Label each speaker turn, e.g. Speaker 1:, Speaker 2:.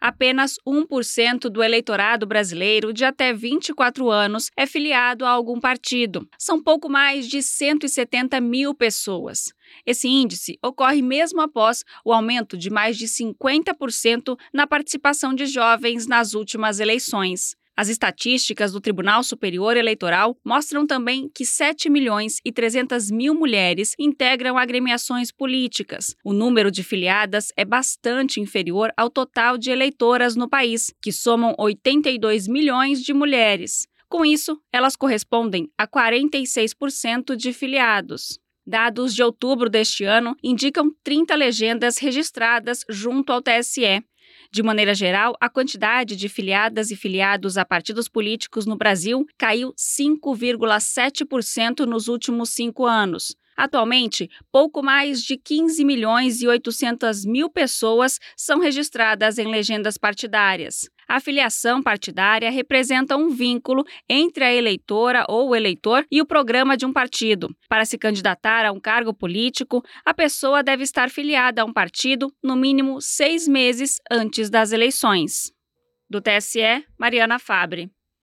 Speaker 1: Apenas 1% do eleitorado brasileiro de até 24 anos é filiado a algum partido. São pouco mais de 170 mil pessoas. Esse índice ocorre mesmo após o aumento de mais de 50% na participação de jovens nas últimas eleições. As estatísticas do Tribunal Superior Eleitoral mostram também que 7.300.000 mulheres integram agremiações políticas. O número de filiadas é bastante inferior ao total de eleitoras no país, que somam 82 milhões de mulheres. Com isso, elas correspondem a 46% de filiados. Dados de outubro deste ano indicam 30 legendas registradas junto ao TSE. De maneira geral, a quantidade de filiadas e filiados a partidos políticos no Brasil caiu 5,7% nos últimos 5 anos. Atualmente, pouco mais de 15.800.000 pessoas são registradas em legendas partidárias. A filiação partidária representa um vínculo entre a eleitora ou o eleitor e o programa de um partido. Para se candidatar a um cargo político, a pessoa deve estar filiada a um partido no mínimo 6 meses antes das eleições. Do TSE, Mariana Fabre.